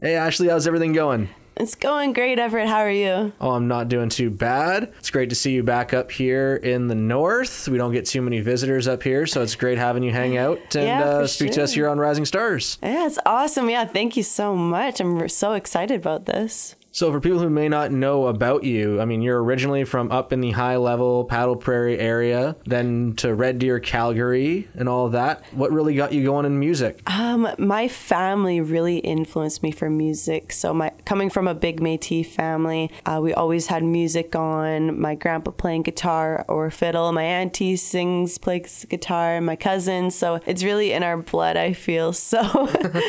Hey, Ashley, how's everything going? It's going great, Everett. How are you? Oh, I'm not doing too bad. It's great to see you back up here in the north. We don't get too many visitors up here, so it's great having you hang out and speak to us here on Rising Stars. Yeah, it's awesome. Yeah, thank you so much. I'm so excited about this. So for people who may not know about you, I mean, you're originally from up in the high level Paddle Prairie area, then to Red Deer, Calgary and all of that. What really got you going in music? My family really influenced me for music. So coming from a big Métis family, we always had music on. My grandpa playing guitar or fiddle. My auntie plays guitar. My cousin. So it's really in our blood, I feel. So...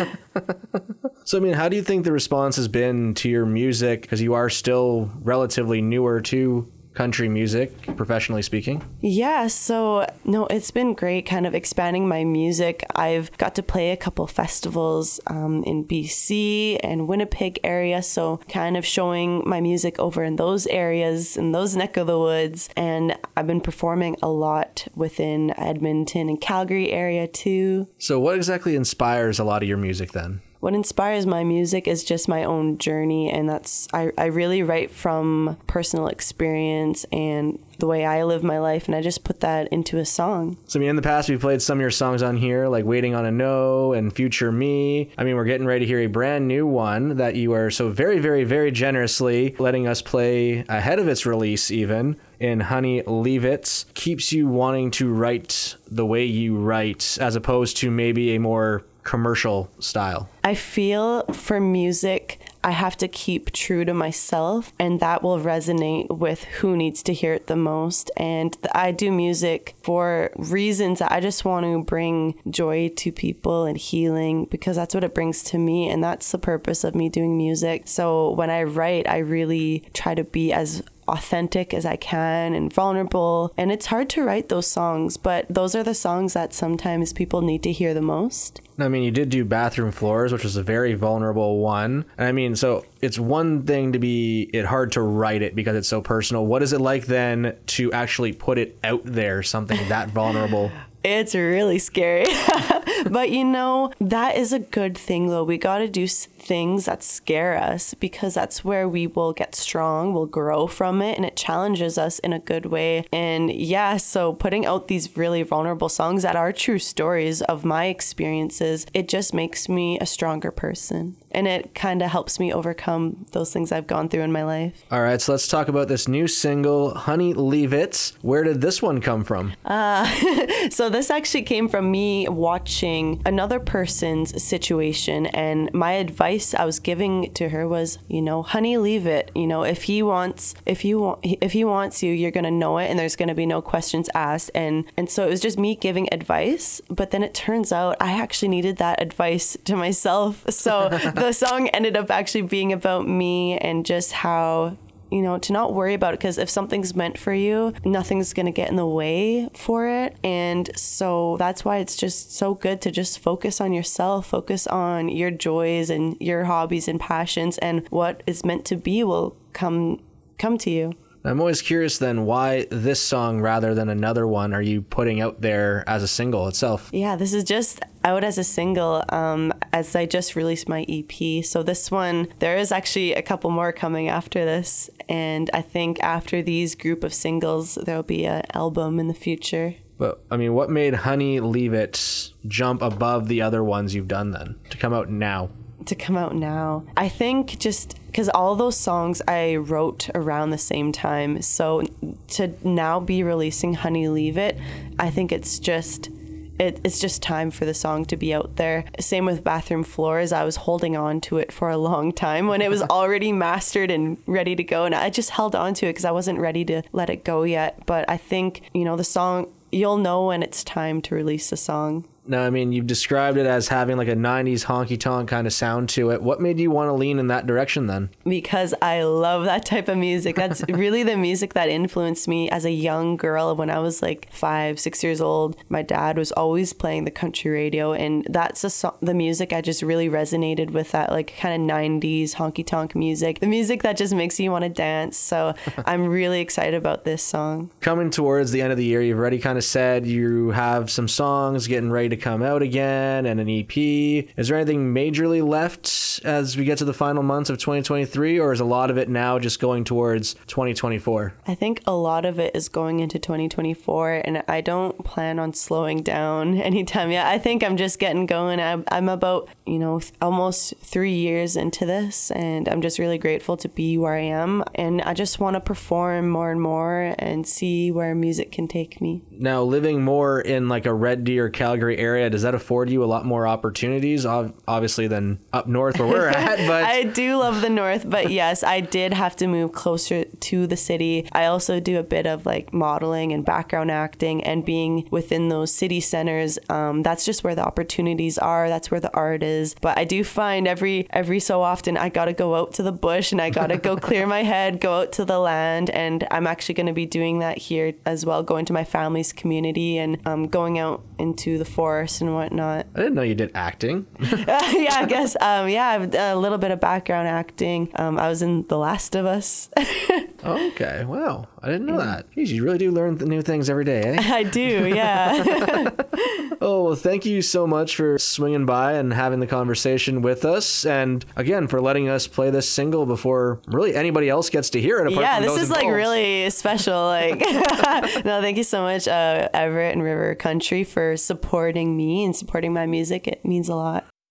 So, I mean, how do you think the response has been to your music? Because you are still relatively newer to country music, professionally speaking. Yeah, so no, it's been great kind of expanding my music. I've got to play a couple festivals in BC and Winnipeg area, so kind of showing my music over in those areas, in those neck of the woods. And I've been performing a lot within Edmonton and Calgary area too. So what exactly inspires a lot of your music then? What inspires my music is just my own journey, and I really write from personal experience and the way I live my life, and I just put that into a song. So, I mean, in the past, we played some of your songs on here, like Waiting on a No and Future Me. I mean, we're getting ready to hear a brand new one that you are so very, very, very generously letting us play ahead of its release even. In Honey, Leave It. Keeps you wanting to write the way you write, as opposed to maybe a more commercial style. I feel for music, I have to keep true to myself, and that will resonate with who needs to hear it the most. And I do music for reasons that I just want to bring joy to people and healing, because that's what it brings to me, and that's the purpose of me doing music. So when I write, I really try to be as authentic as I can and vulnerable. And it's hard to write those songs, but those are the songs that sometimes people need to hear the most. I mean, you did do Bathroom Floors, which was a very vulnerable one. And I mean, so it's one thing to be hard to write it because it's so personal. What is it like then to actually put it out there, something that vulnerable? It's really scary. But that is a good thing though. We got to do things that scare us, because that's where we will get strong, we'll grow from it, and it challenges us in a good way. And yeah, so putting out these really vulnerable songs that are true stories of my experiences, it just makes me a stronger person. And it kind of helps me overcome those things I've gone through in my life. All right, so let's talk about this new single, Honey, Leave It. Where did this one come from? So this actually came from me watching another person's situation, and my advice I was giving to her was, honey, leave it. If he wants you, you're going to know it, and there's going to be no questions asked. And so it was just me giving advice, but then it turns out I actually needed that advice to myself. So the song ended up actually being about me and just how, to not worry about it, because if something's meant for you, nothing's going to get in the way for it. And so that's why it's just so good to just focus on yourself, focus on your joys and your hobbies and passions, and what is meant to be will come to you. I'm always curious then, why this song rather than another one are you putting out there as a single itself? Yeah, this is just out as a single as I just released my EP. So this one, there is actually a couple more coming after this. And I think after these group of singles, there'll be an album in the future. But, I mean, what made Honey, Leave It jump above the other ones you've done then, to come out now? I think just because all those songs I wrote around the same time. So to now be releasing Honey, Leave It, I think it's just time for the song to be out there. Same with Bathroom Floors. I was holding on to it for a long time when it was already mastered and ready to go. And I just held on to it because I wasn't ready to let it go yet. But I think, the song, you'll know when it's time to release the song. Now, I mean, you've described it as having like a 90s honky-tonk kind of sound to it. What made you want to lean in that direction then? Because I love that type of music. That's really the music that influenced me as a young girl. When I was like 5, 6 years old, my dad was always playing the country radio, and that's the music I just really resonated with, that like kind of 90s honky-tonk music. The music that just makes you want to dance. So I'm really excited about this song. Coming towards the end of the year, you've already kind of said you have some songs getting ready to come out again and an EP. Is there anything majorly left as we get to the final months of 2023, or is a lot of it now just going towards 2024? I think a lot of it is going into 2024, and I don't plan on slowing down anytime yet. I think I'm just getting going. I'm about, almost 3 years into this, and I'm just really grateful to be where I am. And I just want to perform more and more and see where music can take me. Now, living more in like a Red Deer, Calgary area, does that afford you a lot more opportunities, obviously, than up north where we're at? But I do love the north, but yes, I did have to move closer to the city. I also do a bit of like modeling and background acting, and being within those city centers, that's just where the opportunities are. That's where the art is. But I do find every so often I gotta go out to the bush and I gotta go clear my head, go out to the land, and I'm actually going to be doing that here as well, going to my family's community and going out into the forest and whatnot. I didn't know you did acting. Yeah, I guess. I have a little bit of background acting. I was in The Last of Us. Okay, wow. I didn't know that. Jeez, you really do learn new things every day, eh? I do, yeah. Oh, well, thank you so much for swinging by and having the conversation with us. And again, for letting us play this single before really anybody else gets to hear it. Yeah, from this those is involved. like really special. Like, no, thank you so much, Everett and River Country, for supporting me and supporting my music. It means a lot.